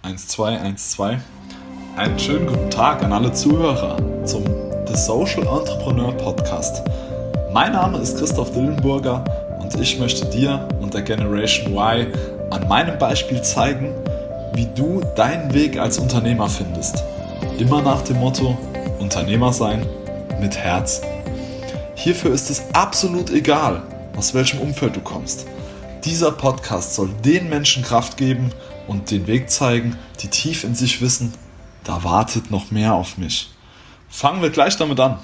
1, 2, 1, 2. Einen schönen guten Tag an alle Zuhörer zum The Social Entrepreneur Podcast. Mein Name ist Christoph Dillenburger und ich möchte dir und der Generation Y an meinem Beispiel zeigen, wie du deinen Weg als Unternehmer findest. Immer nach dem Motto: Unternehmer sein mit Herz. Hierfür ist es absolut egal, aus welchem Umfeld du kommst. Dieser Podcast soll den Menschen Kraft geben und den Weg zeigen, die tief in sich wissen, da wartet noch mehr auf mich. Fangen wir gleich damit an.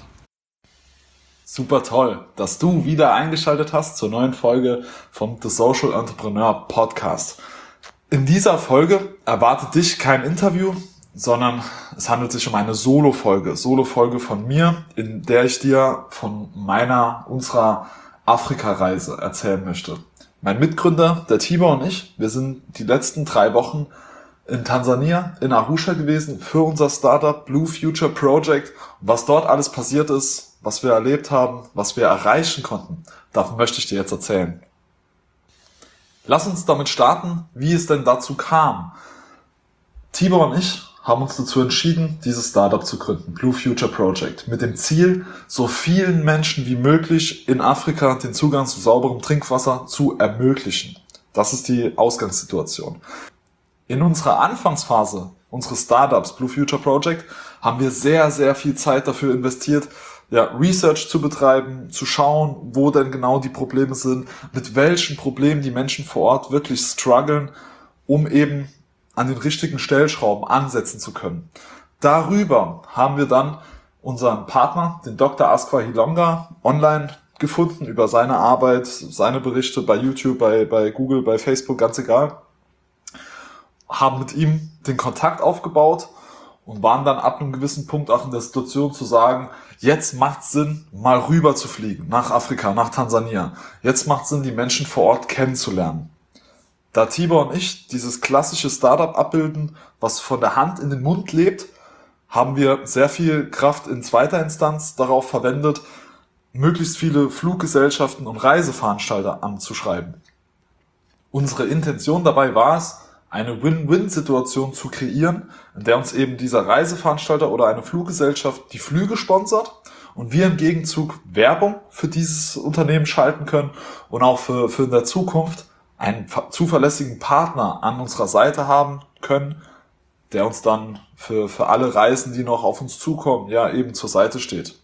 Super toll, dass du wieder eingeschaltet hast zur neuen Folge vom The Social Entrepreneur Podcast. In dieser Folge erwartet dich kein Interview, sondern es handelt sich um eine Solo-Folge von mir, in der ich dir von unserer Afrika-Reise erzählen möchte. Mein Mitgründer, der Tibor und ich, wir sind die letzten 3 Wochen in Tansania, in Arusha gewesen, für unser Startup Blue Future Project. Und was dort alles passiert ist, was wir erlebt haben, was wir erreichen konnten, davon möchte ich dir jetzt erzählen. Lass uns damit starten, wie es denn dazu kam. Tibor und ich haben uns dazu entschieden, dieses Startup zu gründen, Blue Future Project, mit dem Ziel, so vielen Menschen wie möglich in Afrika den Zugang zu sauberem Trinkwasser zu ermöglichen. Das ist die Ausgangssituation. In unserer Anfangsphase unseres Startups Blue Future Project haben wir sehr, sehr viel Zeit dafür investiert, Research zu betreiben, zu schauen, wo denn genau die Probleme sind, mit welchen Problemen die Menschen vor Ort wirklich strugglen, um eben an den richtigen Stellschrauben ansetzen zu können. Darüber haben wir dann unseren Partner, den Dr. Asqua Hilonga, online gefunden, über seine Arbeit, seine Berichte bei YouTube, bei Google, bei Facebook, ganz egal. Haben mit ihm den Kontakt aufgebaut und waren dann ab einem gewissen Punkt auch in der Situation zu sagen, jetzt macht es Sinn, mal rüber zu fliegen, nach Afrika, nach Tansania. Jetzt macht es Sinn, die Menschen vor Ort kennenzulernen. Da Tibor und ich dieses klassische Startup abbilden, was von der Hand in den Mund lebt, haben wir sehr viel Kraft in zweiter Instanz darauf verwendet, möglichst viele Fluggesellschaften und Reiseveranstalter anzuschreiben. Unsere Intention dabei war es, eine Win-Win-Situation zu kreieren, in der uns eben dieser Reiseveranstalter oder eine Fluggesellschaft die Flüge sponsert und wir im Gegenzug Werbung für dieses Unternehmen schalten können und auch für in der Zukunft einen zuverlässigen Partner an unserer Seite haben können, der uns dann für alle Reisen, die noch auf uns zukommen, eben zur Seite steht.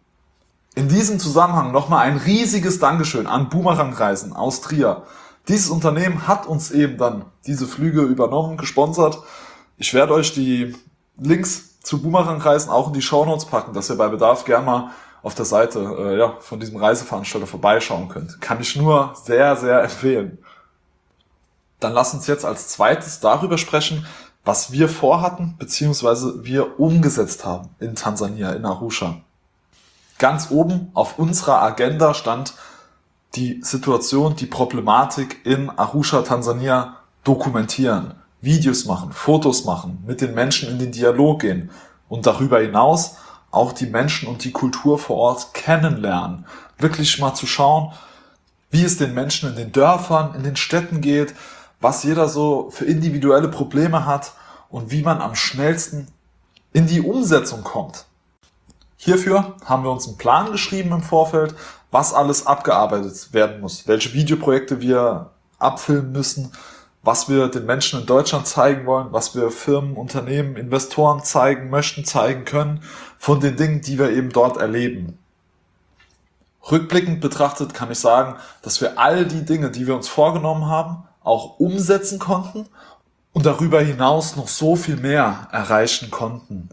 In diesem Zusammenhang nochmal ein riesiges Dankeschön an Boomerang Reisen aus Trier. Dieses Unternehmen hat uns eben dann diese Flüge übernommen, gesponsert. Ich werde euch die Links zu Boomerang Reisen auch in die Shownotes packen, dass ihr bei Bedarf gerne mal auf der Seite von diesem Reiseveranstalter vorbeischauen könnt. Kann ich nur sehr, sehr empfehlen. Dann lasst uns jetzt als zweites darüber sprechen, was wir vorhatten bzw. wir umgesetzt haben in Tansania, in Arusha. Ganz oben auf unserer Agenda stand die Situation, die Problematik in Arusha, Tansania dokumentieren, Videos machen, Fotos machen, mit den Menschen in den Dialog gehen und darüber hinaus auch die Menschen und die Kultur vor Ort kennenlernen. Wirklich mal zu schauen, wie es den Menschen in den Dörfern, in den Städten geht, was jeder so für individuelle Probleme hat und wie man am schnellsten in die Umsetzung kommt. Hierfür haben wir uns einen Plan geschrieben im Vorfeld, was alles abgearbeitet werden muss, welche Videoprojekte wir abfilmen müssen, was wir den Menschen in Deutschland zeigen wollen, was wir Firmen, Unternehmen, Investoren zeigen möchten, zeigen können, von den Dingen, die wir eben dort erleben. Rückblickend betrachtet kann ich sagen, dass wir all die Dinge, die wir uns vorgenommen haben, auch umsetzen konnten und darüber hinaus noch so viel mehr erreichen konnten.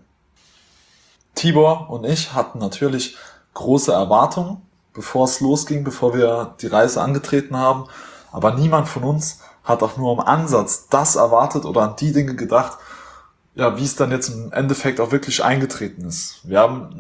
Tibor und ich hatten natürlich große Erwartungen, bevor es losging, bevor wir die Reise angetreten haben, aber niemand von uns hat auch nur im Ansatz das erwartet oder an die Dinge gedacht, wie es dann jetzt im Endeffekt auch wirklich eingetreten ist. Wir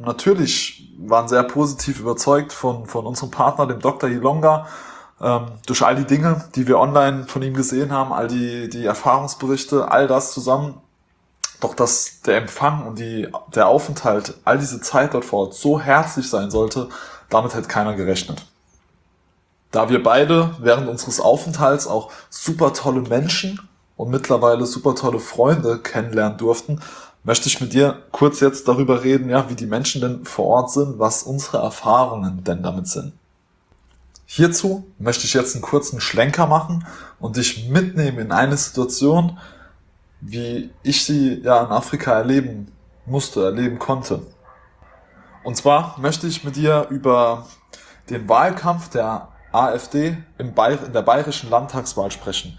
waren sehr positiv überzeugt von unserem Partner, dem Dr. Hilonga, durch all die Dinge, die wir online von ihm gesehen haben, all die Erfahrungsberichte, all das zusammen. Doch dass der Empfang und der Aufenthalt, all diese Zeit dort vor Ort so herzlich sein sollte, damit hätte keiner gerechnet. Da wir beide während unseres Aufenthalts auch super tolle Menschen und mittlerweile super tolle Freunde kennenlernen durften, möchte ich mit dir kurz jetzt darüber reden, ja, wie die Menschen denn vor Ort sind, was unsere Erfahrungen denn damit sind. Hierzu möchte ich jetzt einen kurzen Schlenker machen und dich mitnehmen in eine Situation, wie ich sie ja in Afrika erleben musste, erleben konnte. Und zwar möchte ich mit dir über den Wahlkampf der AfD in der bayerischen Landtagswahl sprechen.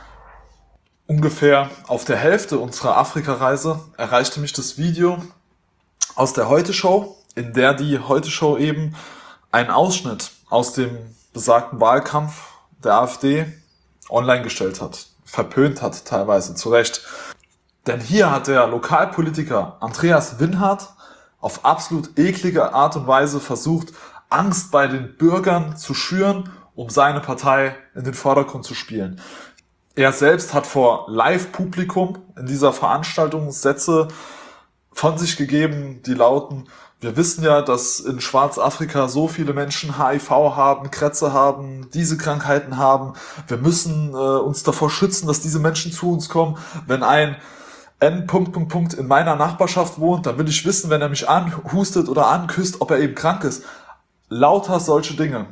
Ungefähr auf der Hälfte unserer Afrika-Reise erreichte mich das Video aus der Heute-Show, in der die Heute-Show eben einen Ausschnitt aus dem besagten Wahlkampf der AfD online gestellt hat, verpönt hat teilweise, zu Recht. Denn hier hat der Lokalpolitiker Andreas Winhardt auf absolut eklige Art und Weise versucht, Angst bei den Bürgern zu schüren, um seine Partei in den Vordergrund zu spielen. Er selbst hat vor Live-Publikum in dieser Veranstaltung Sätze von sich gegeben, die lauten: Wir wissen ja, dass in Schwarzafrika so viele Menschen HIV haben, Krebse haben, diese Krankheiten haben. Wir müssen uns davor schützen, dass diese Menschen zu uns kommen. Wenn ein N. in meiner Nachbarschaft wohnt, dann will ich wissen, wenn er mich anhustet oder anküsst, ob er eben krank ist. Lauter solche Dinge.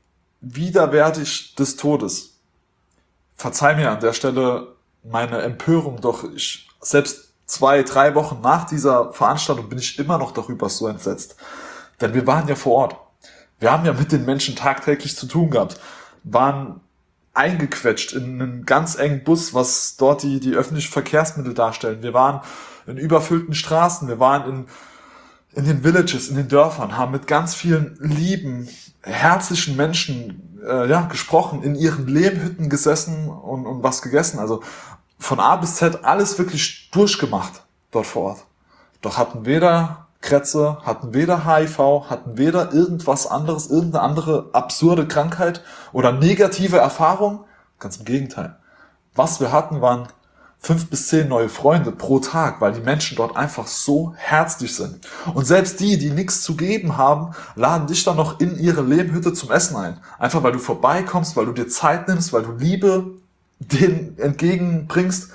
Widerwärtig des Todes. Verzeih mir an der Stelle meine Empörung, doch selbst 2-3 Wochen nach dieser Veranstaltung bin ich immer noch darüber so entsetzt. Denn wir waren ja vor Ort. Wir haben ja mit den Menschen tagtäglich zu tun gehabt, waren eingequetscht in einen ganz engen Bus, was dort die öffentlichen Verkehrsmittel darstellen. Wir waren in überfüllten Straßen, wir waren in den Villages, in den Dörfern, haben mit ganz vielen lieben, herzlichen Menschen gesprochen, in ihren Lehmhütten gesessen und was gegessen. Also von A bis Z alles wirklich durchgemacht dort vor Ort. Doch hatten weder Krebse, hatten weder HIV, hatten weder irgendwas anderes, irgendeine andere absurde Krankheit oder negative Erfahrung. Ganz im Gegenteil. Was wir hatten, waren 5 bis 10 neue Freunde pro Tag, weil die Menschen dort einfach so herzlich sind. Und selbst die nichts zu geben haben, laden dich dann noch in ihre Lehmhütte zum Essen ein. Einfach weil du vorbeikommst, weil du dir Zeit nimmst, weil du Liebe denen entgegenbringst.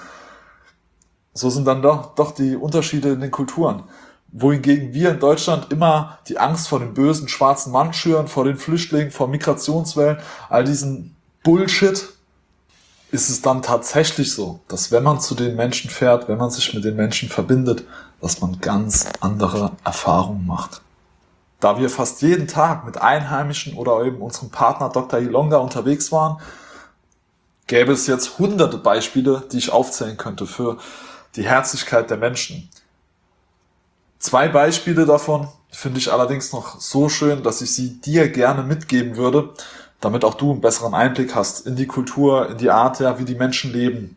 So sind dann doch die Unterschiede in den Kulturen. Wohingegen wir in Deutschland immer die Angst vor dem bösen schwarzen Mann schüren, vor den Flüchtlingen, vor Migrationswellen, all diesen Bullshit, ist es dann tatsächlich so, dass wenn man zu den Menschen fährt, wenn man sich mit den Menschen verbindet, dass man ganz andere Erfahrungen macht. Da wir fast jeden Tag mit Einheimischen oder eben unserem Partner Dr. Ilonga unterwegs waren, gäbe es jetzt hunderte Beispiele, die ich aufzählen könnte für die Herzlichkeit der Menschen. 2 Beispiele davon finde ich allerdings noch so schön, dass ich sie dir gerne mitgeben würde, damit auch du einen besseren Einblick hast in die Kultur, in die Art, ja, wie die Menschen leben.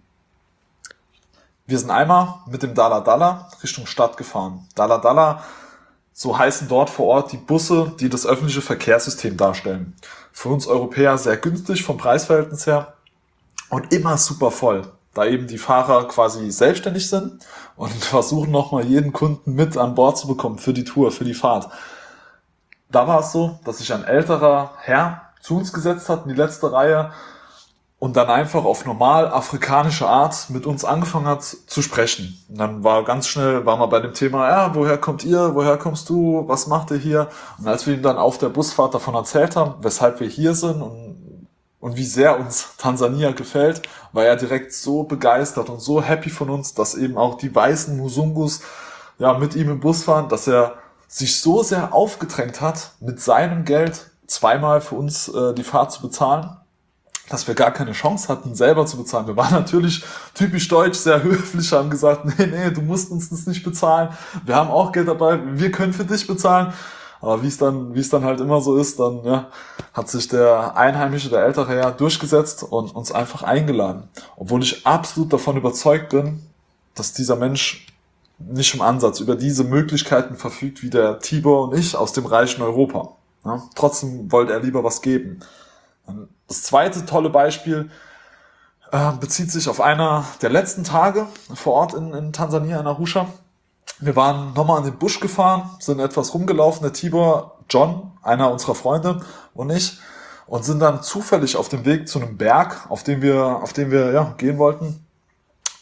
Wir sind einmal mit dem Dala Dala Richtung Stadt gefahren. Dala Dala, so heißen dort vor Ort die Busse, die das öffentliche Verkehrssystem darstellen. Für uns Europäer sehr günstig vom Preisverhältnis her und immer super voll, da eben die Fahrer quasi selbstständig sind und versuchen nochmal jeden Kunden mit an Bord zu bekommen für die Tour, für die Fahrt. Da war es so, dass sich ein älterer Herr zu uns gesetzt hat in die letzte Reihe und dann einfach auf normal afrikanische Art mit uns angefangen hat zu sprechen. Und dann war wir bei dem Thema, ja, woher kommt ihr, woher kommst du, was macht ihr hier? Und als wir ihm dann auf der Busfahrt davon erzählt haben, weshalb wir hier sind und wie sehr uns Tansania gefällt, war er direkt so begeistert und so happy von uns, dass eben auch die weißen Musungus ja mit ihm im Bus fahren, dass er sich so sehr aufgedrängt hat, mit seinem Geld 2-mal für uns die Fahrt zu bezahlen, dass wir gar keine Chance hatten, selber zu bezahlen. Wir waren natürlich typisch deutsch, sehr höflich, haben gesagt, nee, du musst uns das nicht bezahlen. Wir haben auch Geld dabei, wir können für dich bezahlen. Aber wie es dann halt immer so ist, dann hat sich der Einheimische, der ältere Herr, durchgesetzt und uns einfach eingeladen. Obwohl ich absolut davon überzeugt bin, dass dieser Mensch nicht im Ansatz über diese Möglichkeiten verfügt wie der Tibor und ich aus dem reichen Europa. Ja, trotzdem wollte er lieber was geben. Das zweite tolle Beispiel bezieht sich auf einer der letzten Tage vor Ort in Tansania, in Arusha. Wir waren nochmal in den Busch gefahren, sind etwas rumgelaufen, der Tibor, John, einer unserer Freunde und ich, und sind dann zufällig auf dem Weg zu einem Berg, auf dem wir gehen wollten,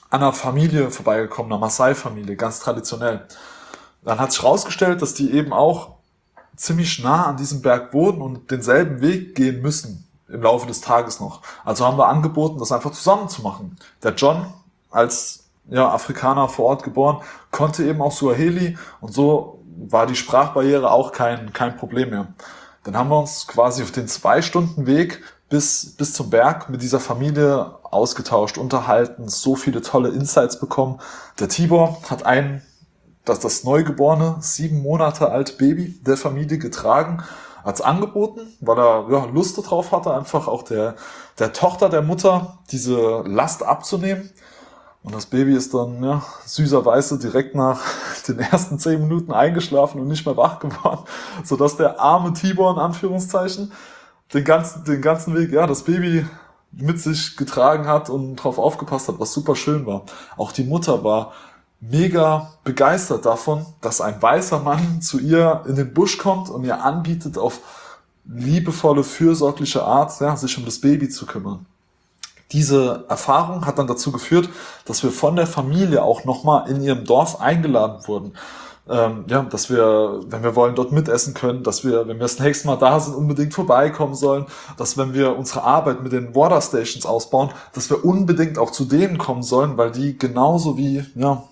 an einer Familie vorbeigekommen, einer Maasai-Familie, ganz traditionell. Dann hat sich herausgestellt, dass die eben auch ziemlich nah an diesem Berg wohnen und denselben Weg gehen müssen im Laufe des Tages noch. Also haben wir angeboten, das einfach zusammen zu machen. Der John, als Afrikaner vor Ort geboren, konnte eben auch Suaheli und so war die Sprachbarriere auch kein Problem mehr. Dann haben wir uns quasi auf den 2 Stunden Weg bis zum Berg mit dieser Familie ausgetauscht, unterhalten, so viele tolle Insights bekommen. Der Tibor hat das neugeborene, 7 Monate alte Baby der Familie getragen, hat's angeboten, weil er Lust darauf hatte, einfach auch der Tochter der Mutter diese Last abzunehmen. Und das Baby ist dann süßerweise direkt nach den ersten 10 Minuten eingeschlafen und nicht mehr wach geworden, sodass der arme Tibor in Anführungszeichen den ganzen Weg das Baby mit sich getragen hat und drauf aufgepasst hat, was super schön war. Auch die Mutter war mega begeistert davon, dass ein weißer Mann zu ihr in den Busch kommt und ihr anbietet, auf liebevolle, fürsorgliche Art sich um das Baby zu kümmern. Diese Erfahrung hat dann dazu geführt, dass wir von der Familie auch nochmal in ihrem Dorf eingeladen wurden. Dass wir, wenn wir wollen, dort mitessen können, dass wir, wenn wir das nächste Mal da sind, unbedingt vorbeikommen sollen, dass wenn wir unsere Arbeit mit den Water Stations ausbauen, dass wir unbedingt auch zu denen kommen sollen, weil die genauso wie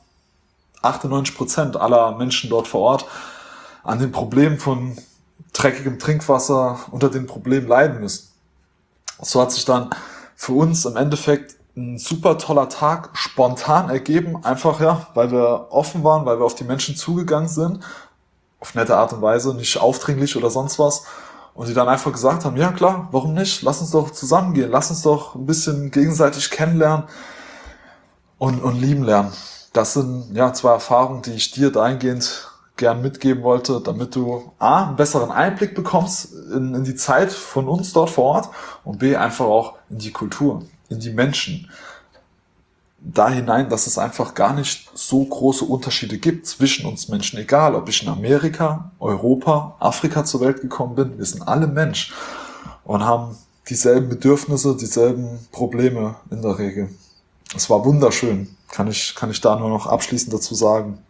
98% aller Menschen dort vor Ort an den Problemen von dreckigem Trinkwasser unter den Problemen leiden müssen. So hat sich dann für uns im Endeffekt ein super toller Tag spontan ergeben, einfach weil wir offen waren, weil wir auf die Menschen zugegangen sind, auf nette Art und Weise, nicht aufdringlich oder sonst was, und die dann einfach gesagt haben, ja klar, warum nicht, lass uns doch zusammengehen, lass uns doch ein bisschen gegenseitig kennenlernen und lieben lernen. Das sind 2 Erfahrungen, die ich dir dahingehend gern mitgeben wollte, damit du A, einen besseren Einblick bekommst in die Zeit von uns dort vor Ort und B, einfach auch in die Kultur, in die Menschen. Da hinein, dass es einfach gar nicht so große Unterschiede gibt zwischen uns Menschen, egal ob ich in Amerika, Europa, Afrika zur Welt gekommen bin, wir sind alle Mensch und haben dieselben Bedürfnisse, dieselben Probleme in der Regel. Es war wunderschön, kann ich da nur noch abschließend dazu sagen.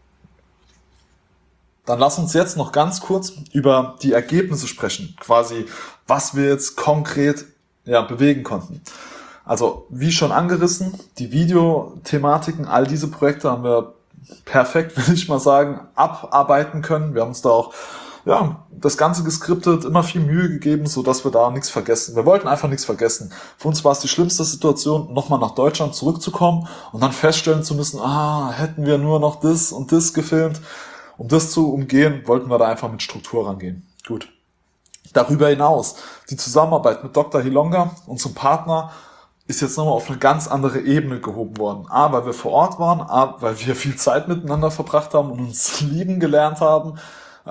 Dann lass uns jetzt noch ganz kurz über die Ergebnisse sprechen, quasi was wir jetzt konkret bewegen konnten. Also wie schon angerissen, die Videothematiken, all diese Projekte haben wir perfekt, will ich mal sagen, abarbeiten können. Wir haben uns da auch das Ganze geskriptet, immer viel Mühe gegeben, so dass wir da nichts vergessen. Wir wollten einfach nichts vergessen. Für uns war es die schlimmste Situation, nochmal nach Deutschland zurückzukommen und dann feststellen zu müssen, hätten wir nur noch das und das gefilmt. Um das zu umgehen, wollten wir da einfach mit Struktur rangehen. Gut. Darüber hinaus, die Zusammenarbeit mit Dr. Hilonga, unserem Partner, ist jetzt nochmal auf eine ganz andere Ebene gehoben worden. A, weil wir vor Ort waren, A, weil wir viel Zeit miteinander verbracht haben und uns lieben gelernt haben.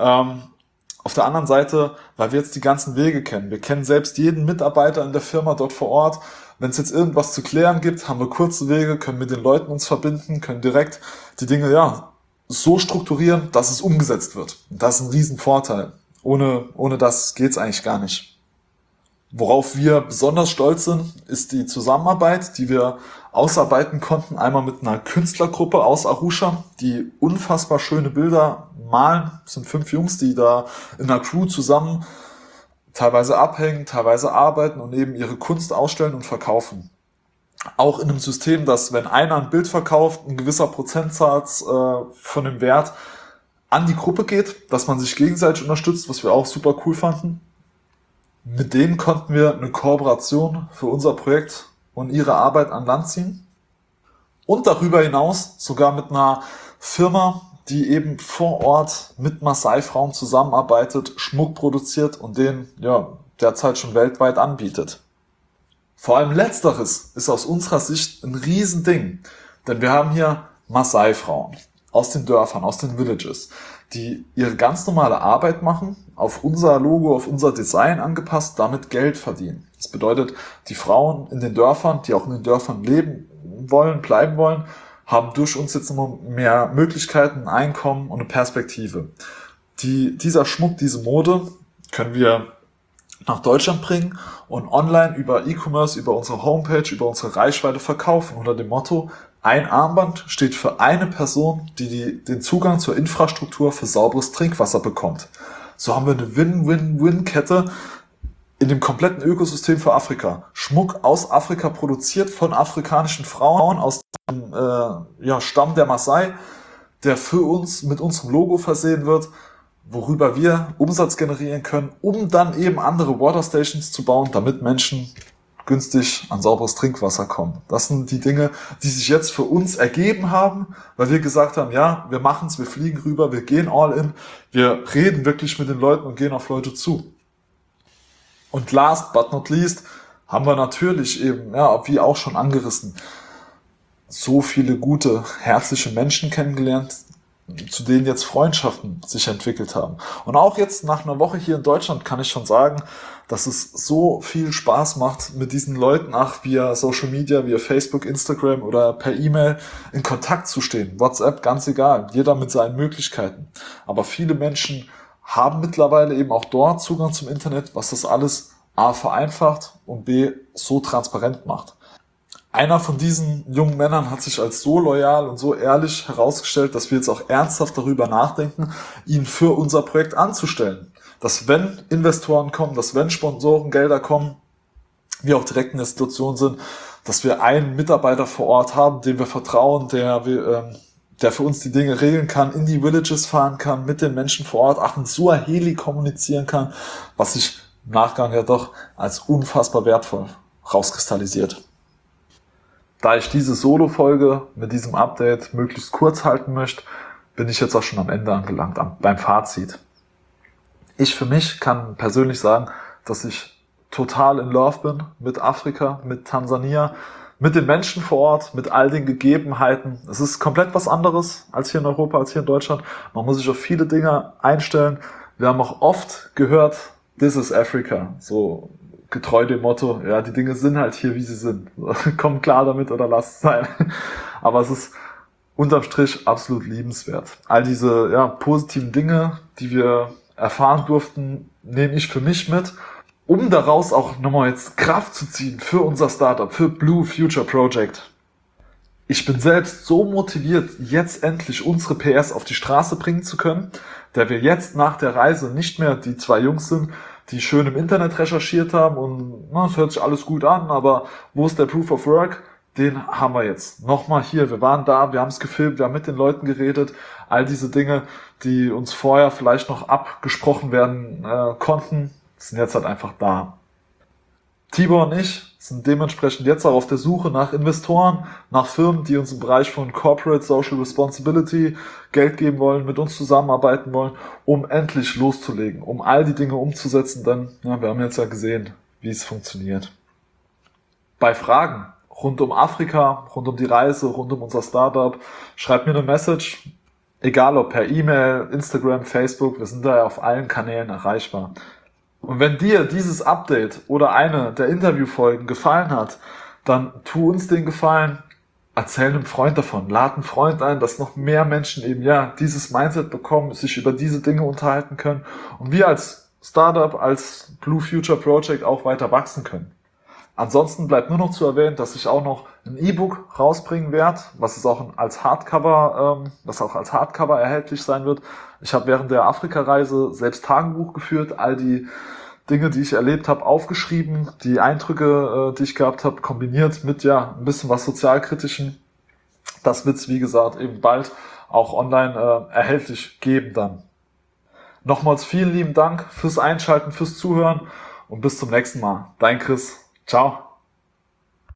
Auf der anderen Seite, weil wir jetzt die ganzen Wege kennen. Wir kennen selbst jeden Mitarbeiter in der Firma dort vor Ort. Wenn es jetzt irgendwas zu klären gibt, haben wir kurze Wege, können mit den Leuten uns verbinden, können direkt die Dinge so strukturieren, dass es umgesetzt wird. Und das ist ein Riesenvorteil. Ohne das geht's eigentlich gar nicht. Worauf wir besonders stolz sind, ist die Zusammenarbeit, die wir ausarbeiten konnten. Einmal mit einer Künstlergruppe aus Arusha, die unfassbar schöne Bilder malen. Das sind 5 Jungs, die da in einer Crew zusammen teilweise abhängen, teilweise arbeiten und eben ihre Kunst ausstellen und verkaufen. Auch in einem System, dass wenn einer ein Bild verkauft, ein gewisser Prozentsatz von dem Wert an die Gruppe geht, dass man sich gegenseitig unterstützt, was wir auch super cool fanden. Mit denen konnten wir eine Kooperation für unser Projekt und ihre Arbeit an Land ziehen. Und darüber hinaus sogar mit einer Firma, die eben vor Ort mit Maasai-Frauen zusammenarbeitet, Schmuck produziert und den derzeit schon weltweit anbietet. Vor allem Letzteres ist aus unserer Sicht ein Riesending, denn wir haben hier Maasai-Frauen aus den Dörfern, aus den Villages, die ihre ganz normale Arbeit machen, auf unser Logo, auf unser Design angepasst, damit Geld verdienen. Das bedeutet, die Frauen in den Dörfern, die auch in den Dörfern leben wollen, bleiben wollen, haben durch uns jetzt immer mehr Möglichkeiten, ein Einkommen und eine Perspektive. Dieser Schmuck, diese Mode können wir nach Deutschland bringen und online über E-Commerce, über unsere Homepage, über unsere Reichweite verkaufen unter dem Motto Ein Armband steht für eine Person, die den Zugang zur Infrastruktur für sauberes Trinkwasser bekommt. So haben wir eine Win-Win-Win-Kette in dem kompletten Ökosystem für Afrika. Schmuck aus Afrika produziert von afrikanischen Frauen aus dem Stamm der Maasai, der für uns mit unserem Logo versehen wird, worüber wir Umsatz generieren können, um dann eben andere Waterstations zu bauen, damit Menschen günstig an sauberes Trinkwasser kommen. Das sind die Dinge, die sich jetzt für uns ergeben haben, weil wir gesagt haben, ja, wir machen's, wir fliegen rüber, wir gehen all in, wir reden wirklich mit den Leuten und gehen auf Leute zu. Und last but not least haben wir natürlich eben, ja, wie auch schon angerissen, so viele gute, herzliche Menschen kennengelernt, zu denen jetzt Freundschaften sich entwickelt haben. Und auch jetzt nach einer Woche hier in Deutschland kann ich schon sagen, dass es so viel Spaß macht, mit diesen Leuten via Social Media, via Facebook, Instagram oder per E-Mail in Kontakt zu stehen. WhatsApp, ganz egal, jeder mit seinen Möglichkeiten. Aber viele Menschen haben mittlerweile eben auch dort Zugang zum Internet, was das alles A vereinfacht und B so transparent macht. Einer von diesen jungen Männern hat sich als so loyal und so ehrlich herausgestellt, dass wir jetzt auch ernsthaft darüber nachdenken, ihn für unser Projekt anzustellen. Dass wenn Investoren kommen, dass wenn Sponsorengelder kommen, wir auch direkt in der Situation sind, dass wir einen Mitarbeiter vor Ort haben, dem wir vertrauen, der für uns die Dinge regeln kann, in die Villages fahren kann, mit den Menschen vor Ort, auch in Suaheli kommunizieren kann, was sich im Nachgang ja doch als unfassbar wertvoll rauskristallisiert. Da ich diese Solo-Folge mit diesem Update möglichst kurz halten möchte, bin ich jetzt auch schon am Ende angelangt, beim Fazit. Ich für mich kann persönlich sagen, dass ich total in Love bin mit Afrika, mit Tansania, mit den Menschen vor Ort, mit all den Gegebenheiten. Es ist komplett was anderes als hier in Europa, als hier in Deutschland. Man muss sich auf viele Dinge einstellen. Wir haben auch oft gehört, this is Africa, so getreu dem Motto, ja, die Dinge sind halt hier, wie sie sind. Komm klar damit oder lass es sein. Aber es ist unterm Strich absolut liebenswert. All diese positiven Dinge, die wir erfahren durften, nehme ich für mich mit, um daraus auch nochmal jetzt Kraft zu ziehen für unser Startup, für Blue Future Project. Ich bin selbst so motiviert, jetzt endlich unsere PS auf die Straße bringen zu können, da wir jetzt nach der Reise nicht mehr die zwei Jungs sind, die schön im Internet recherchiert haben und es hört sich alles gut an, aber wo ist der Proof of Work? Den haben wir jetzt. Nochmal hier, wir waren da, wir haben es gefilmt, wir haben mit den Leuten geredet, all diese Dinge, die uns vorher vielleicht noch abgesprochen werden konnten, sind jetzt halt einfach da. Tibor und ich sind dementsprechend jetzt auch auf der Suche nach Investoren, nach Firmen, die uns im Bereich von Corporate Social Responsibility Geld geben wollen, mit uns zusammenarbeiten wollen, um endlich loszulegen, um all die Dinge umzusetzen, denn wir haben jetzt ja gesehen, wie es funktioniert. Bei Fragen rund um Afrika, rund um die Reise, rund um unser Startup, schreibt mir eine Message, egal ob per E-Mail, Instagram, Facebook, wir sind da ja auf allen Kanälen erreichbar. Und wenn dir dieses Update oder eine der Interviewfolgen gefallen hat, dann tu uns den Gefallen, erzähl einem Freund davon, lad einen Freund ein, dass noch mehr Menschen eben dieses Mindset bekommen, sich über diese Dinge unterhalten können und wir als Startup, als Blue Future Project auch weiter wachsen können. Ansonsten bleibt nur noch zu erwähnen, dass ich auch noch ein E-Book rausbringen werde, was auch als Hardcover erhältlich sein wird. Ich habe während der Afrika-Reise selbst Tagebuch geführt, all die Dinge, die ich erlebt habe, aufgeschrieben, die Eindrücke, die ich gehabt habe, kombiniert mit ein bisschen was Sozialkritischem. Das wird es, wie gesagt, eben bald auch online erhältlich geben dann. Nochmals vielen lieben Dank fürs Einschalten, fürs Zuhören und bis zum nächsten Mal. Dein Chris. Ciao.